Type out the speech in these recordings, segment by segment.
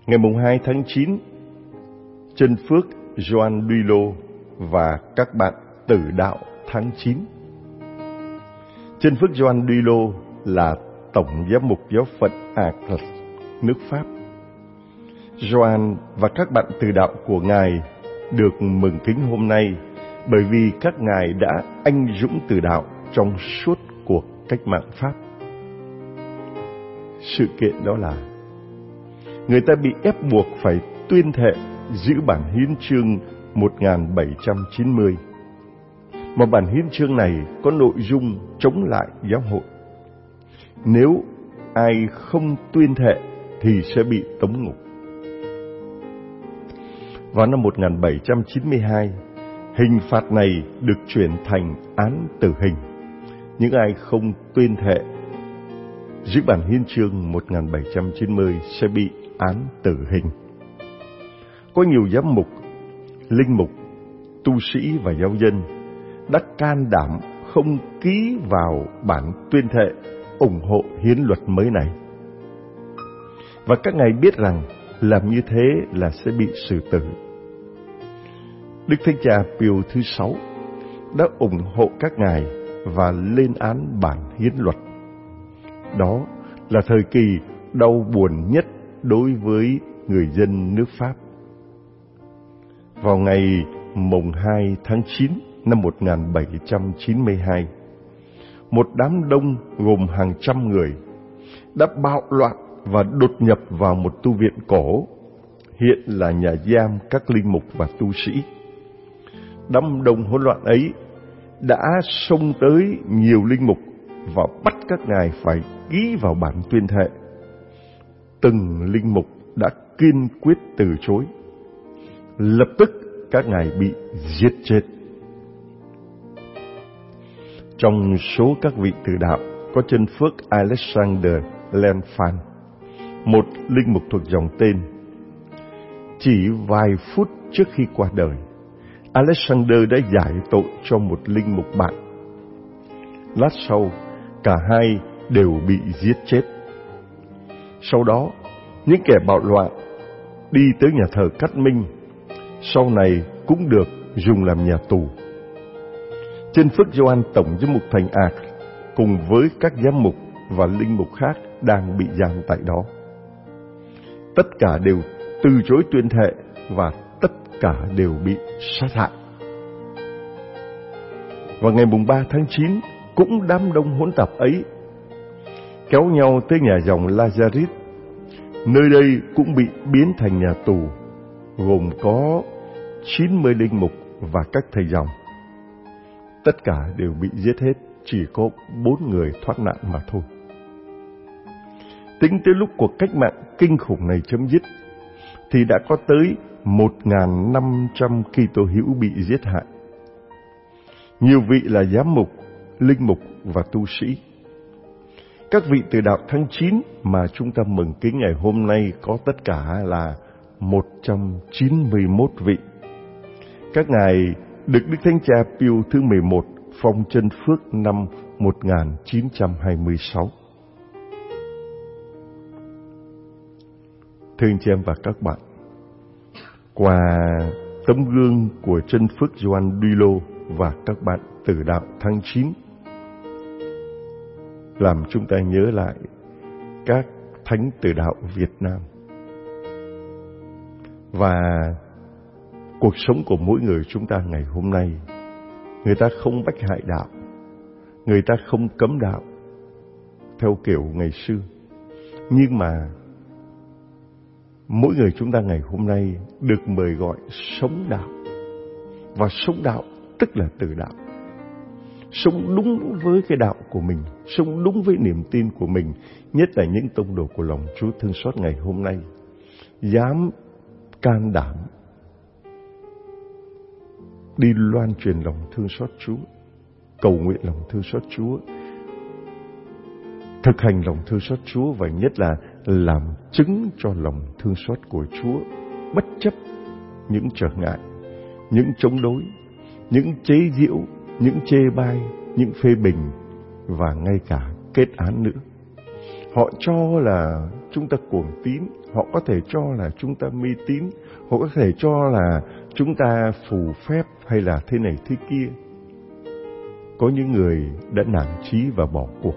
Ngày 2 tháng 9, Chân Phước Gioan Duilo và các bạn tử đạo tháng 9. Chân Phước Gioan Duilo là tổng giám mục giáo phận Acre, nước Pháp. Gioan và các bạn tử đạo của Ngài được mừng kính hôm nay bởi vì các Ngài đã anh dũng tử đạo trong suốt cuộc cách mạng Pháp. Sự kiện đó là người ta bị ép buộc phải tuyên thệ giữ bản hiến chương 1790. Mà bản hiến chương này có nội dung chống lại giáo hội. Nếu ai không tuyên thệ thì sẽ bị tống ngục. Vào năm 1792, hình phạt này được chuyển thành án tử hình. Những ai không tuyên thệ giữ bản hiến chương 1790 sẽ bị án tử hình. Có nhiều giám mục, linh mục, tu sĩ và giáo dân đã can đảm không ký vào bản tuyên thệ ủng hộ hiến luật mới này. Và các ngài biết rằng làm như thế là sẽ bị xử tử. Đức Thánh Cha Pio thứ 6 đã ủng hộ các ngài và lên án bản hiến luật. Đó là thời kỳ đau buồn nhất đối với người dân nước Pháp. Vào ngày 2 tháng 9 năm 1792, một đám đông gồm hàng trăm người đã bạo loạn và đột nhập vào một tu viện cổ, hiện là nhà giam các linh mục và tu sĩ. Đám đông hỗn loạn ấy đã xông tới nhiều linh mục và bắt các ngài phải ký vào bản tuyên thệ. Từng linh mục đã kiên quyết từ chối. Lập tức các ngài bị giết chết. Trong số các vị tử đạo có Chân Phước Alexander Lenfan, một linh mục thuộc dòng tên. Chỉ vài phút trước khi qua đời, Alexander đã giải tội cho một linh mục bạn. Lát sau, cả hai đều bị giết chết. Sau đó, những kẻ bạo loạn đi tới nhà thờ Cát Minh, sau này cũng được dùng làm nhà tù. Chân Phước Gioan tổng giám mục thành Acre cùng với các giám mục và linh mục khác đang bị giam tại đó. Tất cả đều từ chối tuyên thệ và tất cả đều bị sát hại. Vào ngày 3 tháng 9, cũng đám đông hỗn tạp ấy kéo nhau tới nhà dòng Lazarus. Nơi đây cũng bị biến thành nhà tù, gồm có 90 linh mục và các thầy dòng. Tất cả đều bị giết hết, chỉ có 4 người thoát nạn mà thôi. Tính tới lúc cuộc cách mạng kinh khủng này chấm dứt, thì đã có tới 1.500 Kitô hữu bị giết hại. Nhiều vị là giám mục, linh mục và tu sĩ. Các vị tử đạo tháng 9 mà chúng ta mừng kính ngày hôm nay có tất cả là 191 vị. Các ngài được Đức Thánh Cha Pio thứ 11 phong chân phước năm 1926. Thưa anh chị em và các bạn, qua tấm gương của Chân Phước Gioan Duilo và các bạn tử đạo tháng 9, làm chúng ta nhớ lại các thánh tử đạo Việt Nam. Và cuộc sống của mỗi người chúng ta ngày hôm nay, người ta không bách hại đạo, người ta không cấm đạo theo kiểu ngày xưa. Nhưng mà mỗi người chúng ta ngày hôm nay được mời gọi sống đạo. Và sống đạo tức là tử đạo. Sống đúng với cái đạo của mình, sống đúng với niềm tin của mình, nhất là những tông đồ của lòng Chúa thương xót ngày hôm nay. Dám can đảm đi loan truyền lòng thương xót Chúa, cầu nguyện lòng thương xót Chúa, thực hành lòng thương xót Chúa, và nhất là làm chứng cho lòng thương xót của Chúa, bất chấp những trở ngại, những chống đối, những chế giễu, những chê bai, những phê bình và ngay cả kết án nữa. Họ cho là chúng ta cuồng tín, họ có thể cho là chúng ta mê tín, họ có thể cho là chúng ta phù phép hay là thế này thế kia. Có những người đã nản chí và bỏ cuộc.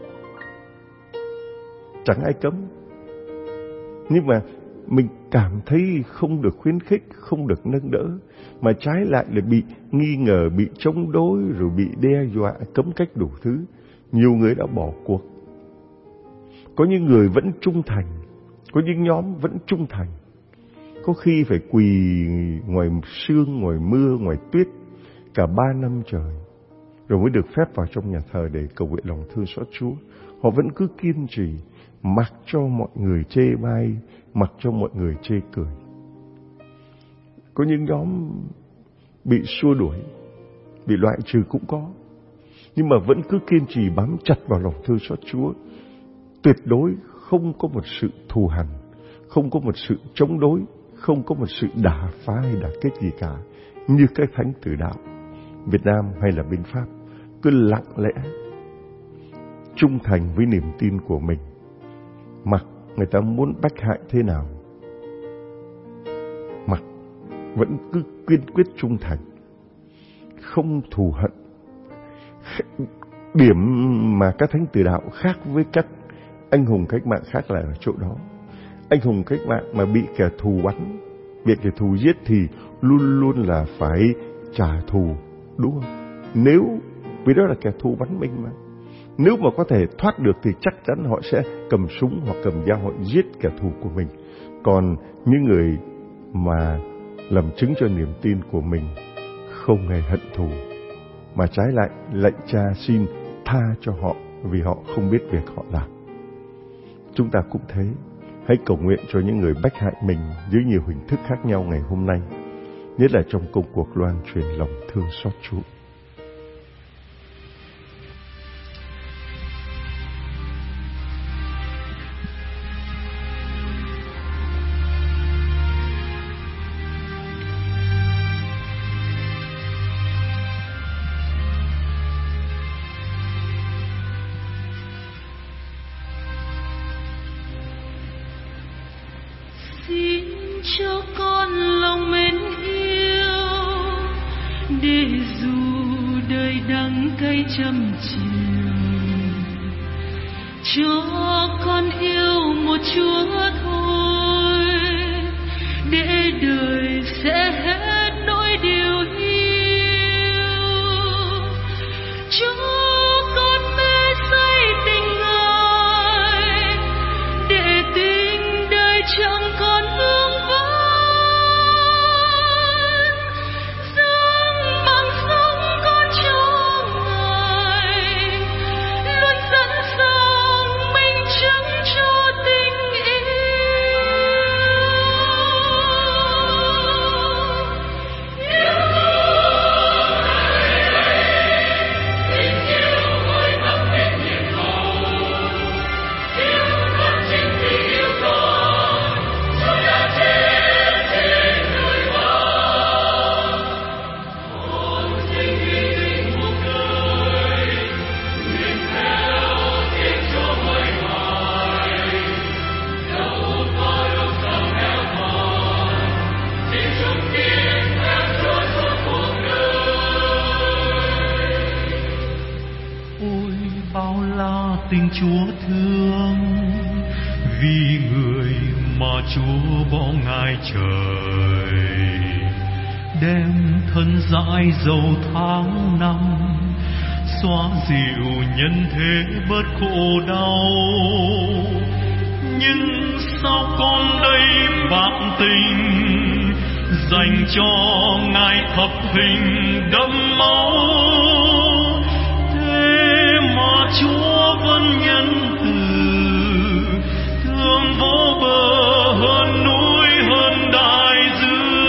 Chẳng ai cấm. Nhưng mà mình cảm thấy không được khuyến khích, không được nâng đỡ, mà trái lại là bị nghi ngờ, bị chống đối, rồi bị đe dọa, cấm cách đủ thứ. Nhiều người đã bỏ cuộc. Có những người vẫn trung thành, có những nhóm vẫn trung thành. Có khi phải quỳ ngoài sương, ngoài mưa, ngoài tuyết cả 3 năm trời, rồi mới được phép vào trong nhà thờ để cầu nguyện lòng thương xót Chúa. Họ vẫn cứ kiên trì, mặc cho mọi người chê bai, mặc cho mọi người chê cười. Có những nhóm bị xua đuổi, bị loại trừ cũng có, nhưng mà vẫn cứ kiên trì bám chặt vào lòng thương xót Chúa. Tuyệt đối không có một sự thù hằn, không có một sự chống đối, không có một sự đả phá hay đả kích gì cả, như các thánh tử đạo Việt Nam hay là bên Pháp. Cứ lặng lẽ trung thành với niềm tin của mình, mặc người ta muốn bách hại thế nào, mặc vẫn cứ kiên quyết trung thành, không thù hận. Điểm mà các thánh tử đạo khác với các anh hùng cách mạng khác là ở chỗ đó. Anh hùng cách mạng mà bị kẻ thù bắn, bị kẻ thù giết thì luôn luôn là phải trả thù, đúng không? Nếu vì đó là kẻ thù bắn mình mà, nếu mà có thể thoát được thì chắc chắn họ sẽ cầm súng hoặc cầm dao họ giết kẻ thù của mình. Còn những người mà làm chứng cho niềm tin của mình không hề hận thù, mà trái lại lạy Cha xin tha cho họ vì họ không biết việc họ làm. Chúng ta cũng thế, hãy cầu nguyện cho những người bách hại mình dưới nhiều hình thức khác nhau ngày hôm nay, nhất là trong công cuộc loan truyền lòng thương xót Chúa. Cho con lòng mến yêu, để dù đời đắng cay trăm chiều, cho con yêu một Chúa thôi, để đời sẽ hết nỗi điều yêu. Cho con mê say tình Ngài, để tình đời chẳng còn vương vấn. Tình Chúa thương, vì người mà Chúa bỏ Ngài trời, đem thân dãi dầu tháng năm, xóa dịu nhân thế bớt khổ đau. Nhưng sao con đây bạc tình, dành cho Ngài thập hình đẫm máu, mà Chúa vẫn nhân từ, thương vô bờ hơn núi hơn đại dương.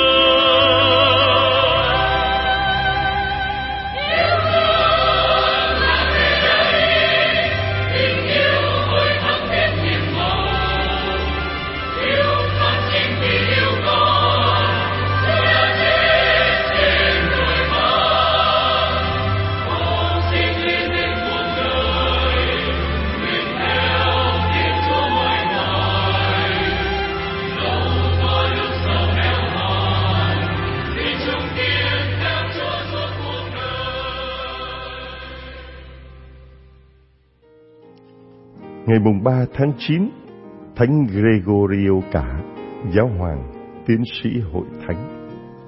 Yêu thương là thế đây, tình yêu hồi thắng hết niềm mong. Yêu con chính vì yêu con, Chúa đã chết trên đồi vàng. Con xin hy sinh cuộc đời, Ngày mùng 3 tháng 9, Thánh Gregorio Cả, giáo hoàng, tiến sĩ hội thánh.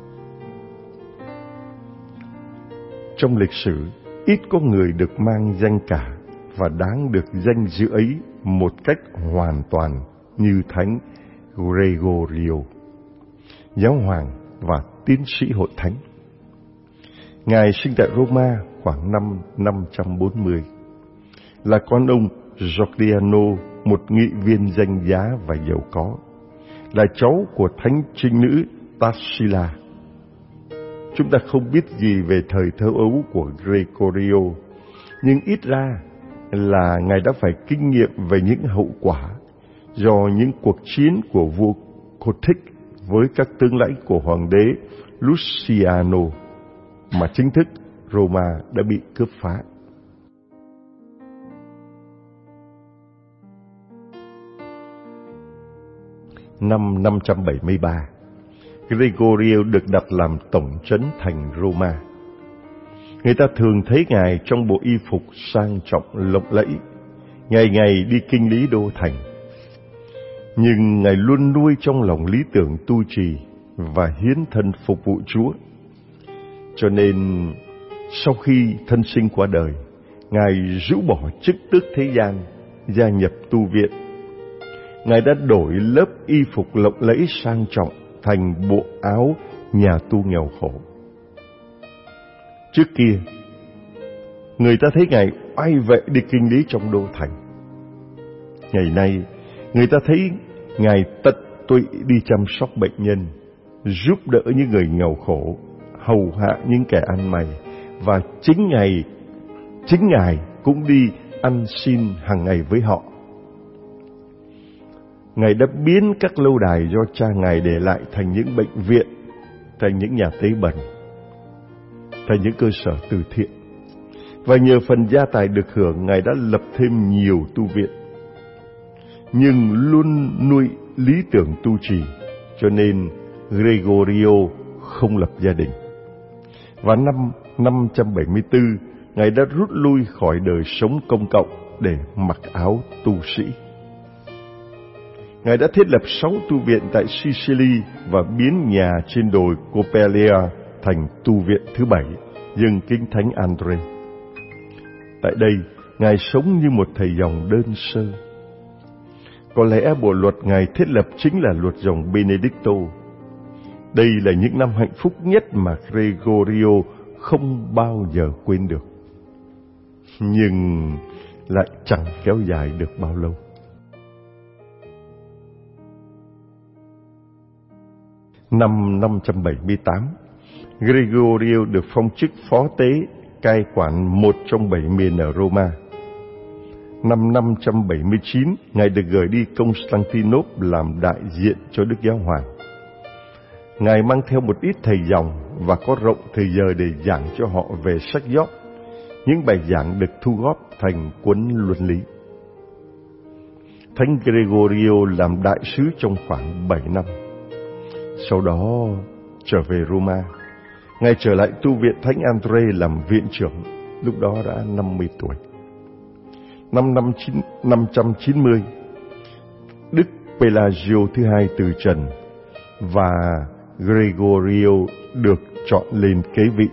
Trong lịch sử, ít có người được mang danh Cả và đáng được danh dự ấy một cách hoàn toàn như Thánh Gregorio, giáo hoàng và tiến sĩ hội thánh. Ngài sinh tại Roma khoảng năm 540, là con ông Giordano, một nghị viên danh giá và giàu có, là cháu của thánh trinh nữ Tarsila. Chúng ta không biết gì về thời thơ ấu của Gregorio, nhưng ít ra là Ngài đã phải kinh nghiệm về những hậu quả do những cuộc chiến của vua Cothic với các tướng lãnh của hoàng đế Luciano, mà chính thức Roma đã bị cướp phá. Năm 573, Gregorio được đặt làm tổng trấn thành Roma. Người ta thường thấy Ngài trong bộ y phục sang trọng lộng lẫy, ngày ngày đi kinh lý đô thành. Nhưng Ngài luôn nuôi trong lòng lý tưởng tu trì và hiến thân phục vụ Chúa. Cho nên, sau khi thân sinh qua đời, Ngài rũ bỏ chức tước thế gian, gia nhập tu viện. Ngài đã đổi lớp y phục lộng lẫy sang trọng thành bộ áo nhà tu nghèo khổ. Trước kia, người ta thấy Ngài oai vệ đi kinh lý trong đô thành. Ngày nay, người ta thấy Ngài tận tụy đi chăm sóc bệnh nhân, giúp đỡ những người nghèo khổ, hầu hạ những kẻ ăn mày, và chính Ngài cũng đi ăn xin hàng ngày với họ. Ngài đã biến các lâu đài do cha Ngài để lại thành những bệnh viện, thành những nhà tế bần, thành những cơ sở từ thiện. Và nhờ phần gia tài được hưởng, Ngài đã lập thêm nhiều tu viện. Nhưng luôn nuôi lý tưởng tu trì, cho nên Gregorio không lập gia đình. Và năm 574, Ngài đã rút lui khỏi đời sống công cộng để mặc áo tu sĩ. Ngài đã thiết lập 6 tu viện tại Sicily và biến nhà trên đồi Coppelia thành tu viện thứ 7, dâng kính Thánh Andre. Tại đây, Ngài sống như một thầy dòng đơn sơ. Có lẽ bộ luật Ngài thiết lập chính là luật dòng Benedicto. Đây là những năm hạnh phúc nhất mà Gregorio không bao giờ quên được. Nhưng lại chẳng kéo dài được bao lâu. Năm 578, Gregorio được phong chức phó tế cai quản một trong 7 miền ở Roma. Năm 579, Ngài được gửi đi Constantinople làm đại diện cho Đức Giáo Hoàng. Ngài mang theo một ít thầy dòng và có rộng thời giờ để giảng cho họ về sách Gióp. Những bài giảng được thu góp thành cuốn luân lý. Thánh Gregorio làm đại sứ trong khoảng 7 năm. Sau đó trở về Roma. Ngài trở lại tu viện Thánh Andre làm viện trưởng, lúc đó đã 50 tuổi. Năm 590, Đức Pelagio thứ hai từ trần và Gregorio được chọn lên kế vị.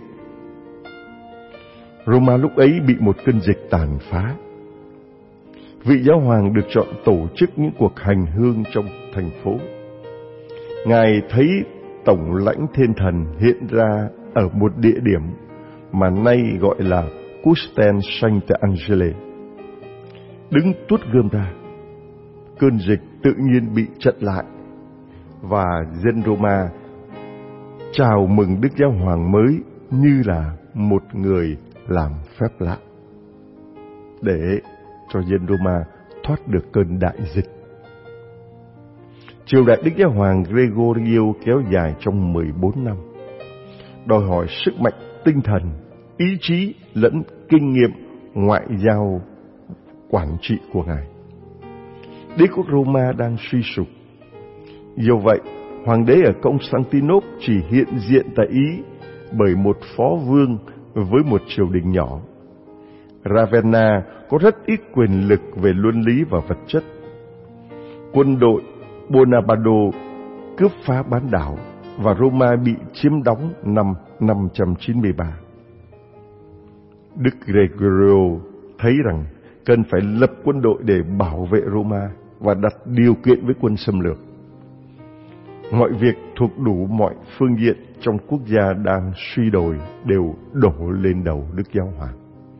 Roma lúc ấy bị một cơn dịch tàn phá. Vị giáo hoàng được chọn tổ chức những cuộc hành hương trong thành phố. Ngài thấy tổng lãnh thiên thần hiện ra ở một địa điểm mà nay gọi là Castel Sant'Angelo. Đứng tuốt gươm ra, cơn dịch tự nhiên bị chặn lại và dân Roma chào mừng Đức Giáo Hoàng mới như là một người làm phép lạ, để cho dân Roma thoát được cơn đại dịch. Triều đại Đức Giáo Hoàng Gregorio kéo dài trong 14 năm, đòi hỏi sức mạnh tinh thần, ý chí lẫn kinh nghiệm ngoại giao quản trị của Ngài. Đế quốc Roma đang suy sụp. Do vậy, hoàng đế ở Constantinople chỉ hiện diện tại Ý bởi một phó vương với một triều đình nhỏ. Ravenna có rất ít quyền lực về luân lý và vật chất. Quân đội Bonabado cướp phá bán đảo và Roma bị chiếm đóng năm 593. Đức Gregorio thấy rằng cần phải lập quân đội để bảo vệ Roma và đặt điều kiện với quân xâm lược. Mọi việc thuộc đủ mọi phương diện trong quốc gia đang suy đồi đều đổ lên đầu Đức Giáo Hoàng.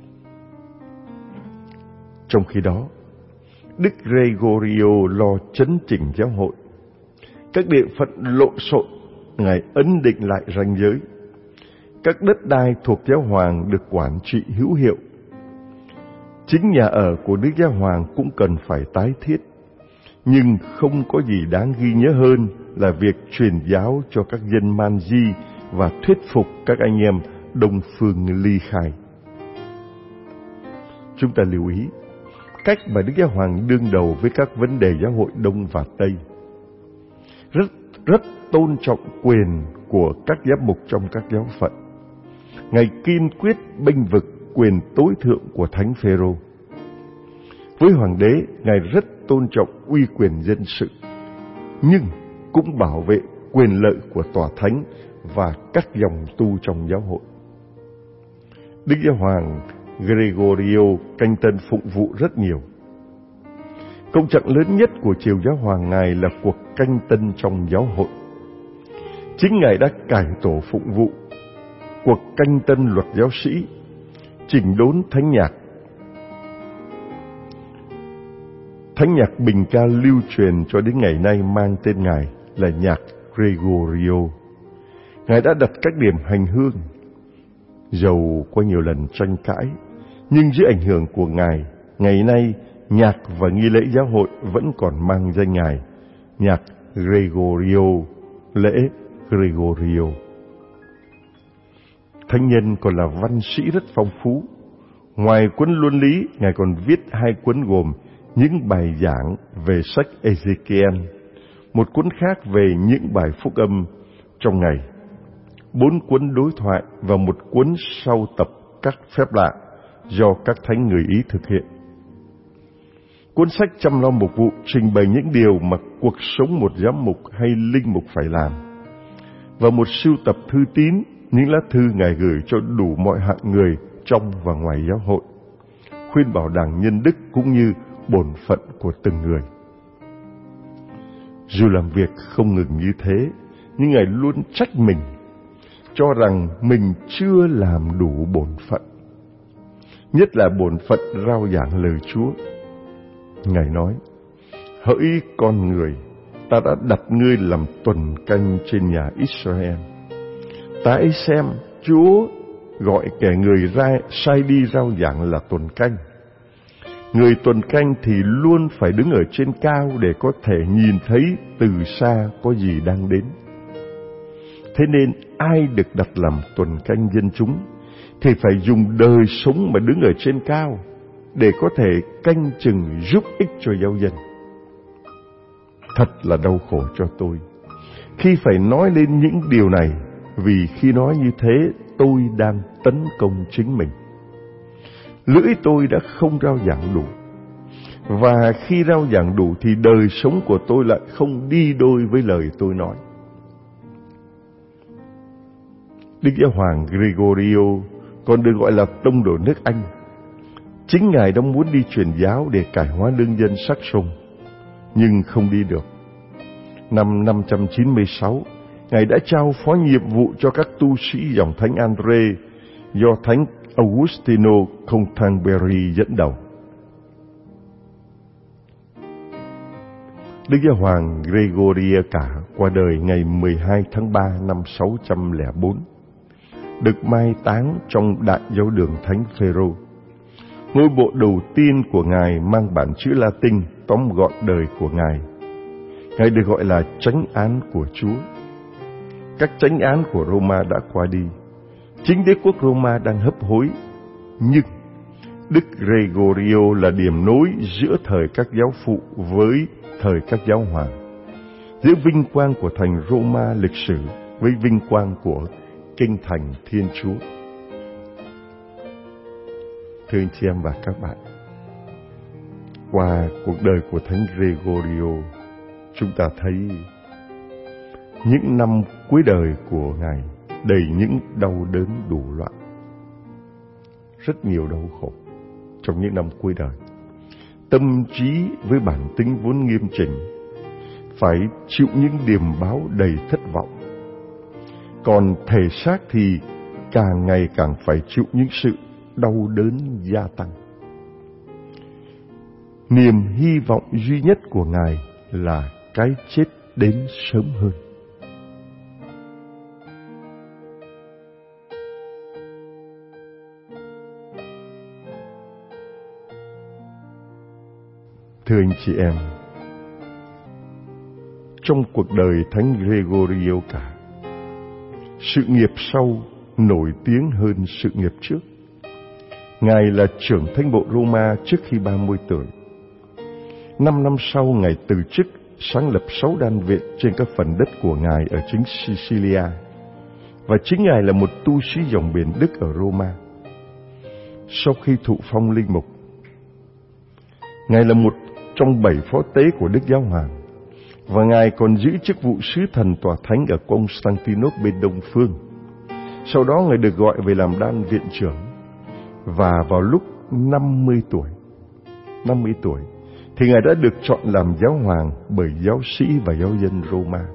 Trong khi đó, Đức Gregorio lo chấn chỉnh giáo hội. Các địa phận lộn xộn, Ngài ấn định lại ranh giới. Các đất đai thuộc giáo hoàng được quản trị hữu hiệu. Chính nhà ở của Đức Giáo Hoàng cũng cần phải tái thiết. Nhưng không có gì đáng ghi nhớ hơn là việc truyền giáo cho các dân Man Di và thuyết phục các anh em Đông phương ly khai. Chúng ta lưu ý cách mà Đức Giáo Hoàng đương đầu với các vấn đề giáo hội Đông và Tây. Rất tôn trọng quyền của các giám mục trong các giáo phận. Ngài kiên quyết bênh vực quyền tối thượng của Thánh Phêrô. Với hoàng đế, Ngài rất tôn trọng uy quyền dân sự, nhưng cũng bảo vệ quyền lợi của tòa thánh và các dòng tu trong giáo hội. Đức Giáo Hoàng Gregorio canh tân phụng vụ rất nhiều. Công trạng lớn nhất của triều giáo hoàng Ngài là cuộc canh tân trong giáo hội. Chính Ngài đã cải tổ phụng vụ, cuộc canh tân luật giáo sĩ, chỉnh đốn thánh nhạc. Thánh nhạc bình ca lưu truyền cho đến ngày nay mang tên Ngài là nhạc Gregorio. Ngài đã đặt các điểm hành hương. Dầu có nhiều lần tranh cãi, nhưng dưới ảnh hưởng của Ngài, ngày nay nhạc và nghi lễ giáo hội vẫn còn mang danh Ngài, nhạc Gregorio, lễ Gregorio. Thánh nhân còn là văn sĩ rất phong phú. Ngoài cuốn luân lý, Ngài còn viết 2 cuốn gồm những bài giảng về sách Ezekiel, một cuốn khác về những bài phúc âm trong ngày, 4 cuốn đối thoại và một cuốn sau tập các phép lạ do các thánh người Ý thực hiện. Cuốn sách chăm lo mục vụ trình bày những điều mà cuộc sống một giám mục hay linh mục phải làm, và một sưu tập thư tín, những lá thư Ngài gửi cho đủ mọi hạng người trong và ngoài giáo hội, khuyên bảo đảng nhân đức cũng như bổn phận của từng người. Dù làm việc không ngừng như thế, nhưng Ngài luôn trách mình, cho rằng mình chưa làm đủ bổn phận, nhất là bổn phận rao giảng lời Chúa. Ngài nói: hỡi con người, ta đã đặt ngươi làm tuần canh trên nhà Israel. Ta ấy xem, Chúa gọi kẻ người sai đi rao giảng là tuần canh. Người tuần canh thì luôn phải đứng ở trên cao để có thể nhìn thấy từ xa có gì đang đến. Thế nên ai được đặt làm tuần canh dân chúng thì phải dùng đời sống mà đứng ở trên cao để có thể canh chừng giúp ích cho giáo dân. Thật là đau khổ cho tôi khi phải nói lên những điều này, vì khi nói như thế tôi đang tấn công chính mình. Lưỡi tôi đã không rao giảng đủ, và khi rao giảng đủ thì đời sống của tôi lại không đi đôi với lời tôi nói. Đức Giáo Hoàng Gregorio còn được gọi là tông đồ nước Anh. Chính Ngài đã muốn đi truyền giáo để cải hóa lương dân Saxon, nhưng không đi được. Năm 596, Ngài đã trao phó nhiệm vụ cho các tu sĩ dòng Thánh Andre do Thánh Augustino Canterbury dẫn đầu. Đức Giáo Hoàng Gregorio cả qua đời ngày 12 tháng 3 năm 604, được mai táng trong Đại Giáo đường Thánh Phêrô. Ngôi mộ đầu tiên của Ngài mang bản chữ Latin tóm gọn đời của Ngài. Ngài được gọi là chánh án của Chúa. Các chánh án của Roma đã qua đi. Chính đế quốc Roma đang hấp hối. Nhưng Đức Gregorio là điểm nối giữa thời các giáo phụ với thời các giáo hoàng, giữa vinh quang của thành Roma lịch sử với vinh quang của kinh thành Thiên Chúa. Thưa anh chị em và các bạn, qua cuộc đời của Thánh Gregorio, chúng ta thấy những năm cuối đời của Ngài đầy những đau đớn đủ loại. Rất nhiều đau khổ trong những năm cuối đời. Tâm trí với bản tính vốn nghiêm chỉnh phải chịu những điềm báo đầy thất vọng. Còn thể xác thì càng ngày càng phải chịu những sự đau đớn gia tăng. Niềm hy vọng duy nhất của Ngài là cái chết đến sớm hơn. Thưa anh chị em, trong cuộc đời Thánh Gregorio cả, sự nghiệp sau nổi tiếng hơn sự nghiệp trước. Ngài là trưởng thánh bộ Roma trước khi 30 tuổi. 5 năm sau, Ngài từ chức, sáng lập 6 đan viện trên các phần đất của Ngài ở chính Sicilia. Và chính Ngài là một tu sĩ dòng biển Đức ở Roma. Sau khi thụ phong linh mục, Ngài là một trong 7 phó tế của Đức Giáo Hoàng, và Ngài còn giữ chức vụ sứ thần tòa thánh ở Constantinople bên Đông Phương. Sau đó Ngài được gọi về làm đan viện trưởng, và vào lúc 50 tuổi thì Ngài đã được chọn làm giáo hoàng bởi giáo sĩ và giáo dân Roma.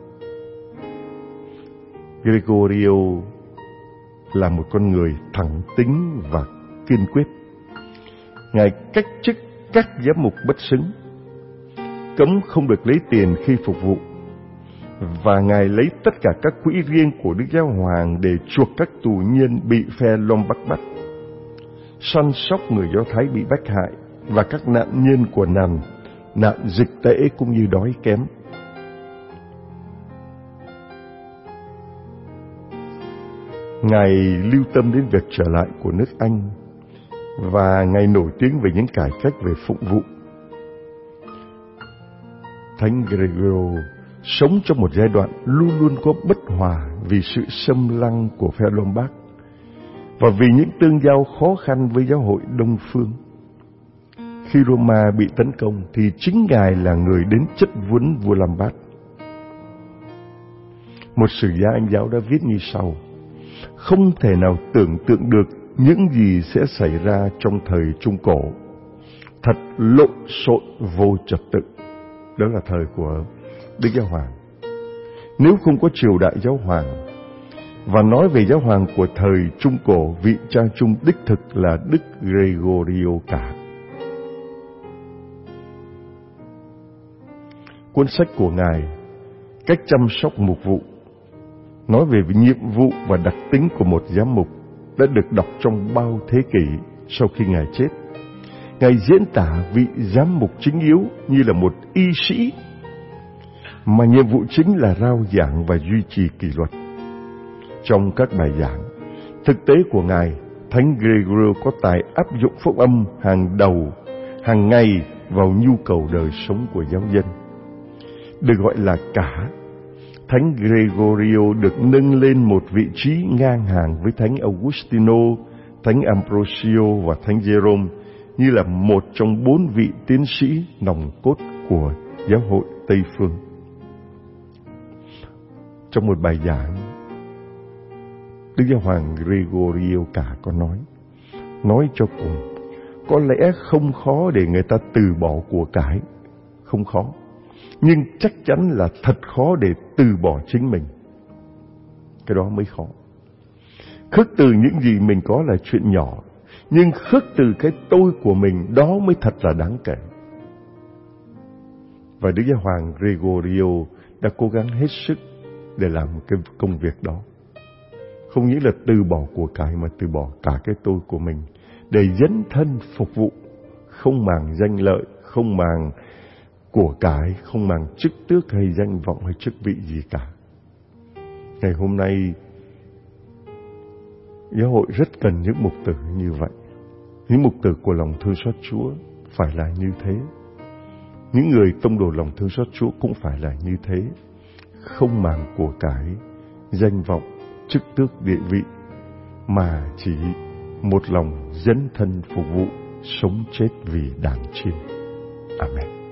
Gregorio là một con người thẳng tính và kiên quyết. Ngài cách chức các giám mục bất xứng, cấm không được lấy tiền khi phục vụ, và Ngài lấy tất cả các quỹ riêng của Đức Giáo Hoàng để chuộc các tù nhân bị phe Lombard bắt, săn sóc người Do Thái bị bách hại và các nạn nhân của nạn dịch tễ cũng như đói kém. Ngài lưu tâm đến việc trở lại của nước Anh, và Ngài nổi tiếng về những cải cách về phụng vụ. Thánh Gregorio sống trong một giai đoạn luôn luôn có bất hòa vì sự xâm lăng của phe Lombard và vì những tương giao khó khăn với giáo hội Đông Phương. Khi Roma bị tấn công thì chính Ngài là người đến chất vấn vua Lombard. Một sử gia Anh giáo đã viết như sau: không thể nào tưởng tượng được những gì sẽ xảy ra trong thời Trung Cổ. Thật lộn xộn vô trật tự. Đó là thời của Đức Giáo Hoàng. Nếu không có triều đại giáo hoàng, và nói về giáo hoàng của thời Trung Cổ, vị cha chung đích thực là Đức Gregorio cả. Cuốn sách của Ngài Cách chăm sóc mục vụ nói về nhiệm vụ và đặc tính của một giám mục đã được đọc trong bao thế kỷ sau khi Ngài chết. Ngài diễn tả vị giám mục chính yếu như là một y sĩ mà nhiệm vụ chính là rao giảng và duy trì kỷ luật. Trong các bài giảng, thực tế của Ngài, Thánh Gregorio có tài áp dụng phúc âm hàng ngày vào nhu cầu đời sống của giáo dân. Được gọi là cả, Thánh Gregorio được nâng lên một vị trí ngang hàng với Thánh Augustino, Thánh Ambrosio và Thánh Jerome như là một trong 4 vị tiến sĩ nòng cốt của giáo hội Tây Phương. Trong một bài giảng, Đức Giáo hoàng Gregorio cả có nói cho cùng, có lẽ không khó để người ta từ bỏ của cải, không khó, nhưng chắc chắn là thật khó để từ bỏ chính mình. Cái đó mới khó. Khước từ những gì mình có là chuyện nhỏ, nhưng khước từ cái tôi của mình, đó mới thật là đáng kể. Và Đức Giáo hoàng Gregorio đã cố gắng hết sức để làm cái công việc đó. Không những là từ bỏ của cải mà từ bỏ cả cái tôi của mình để dấn thân phục vụ, không màng danh lợi, không màng của cải, không màng chức tước hay danh vọng hay chức vị gì cả. Ngày hôm nay, giáo hội rất cần những mục tử như vậy. Những mục tử của lòng thương xót Chúa phải là như thế. Những người tông đồ lòng thương xót Chúa cũng phải là như thế. Không màng của cải, danh vọng, chức tước địa vị, mà chỉ một lòng dấn thân phục vụ, sống chết vì đàn chiên. Amen.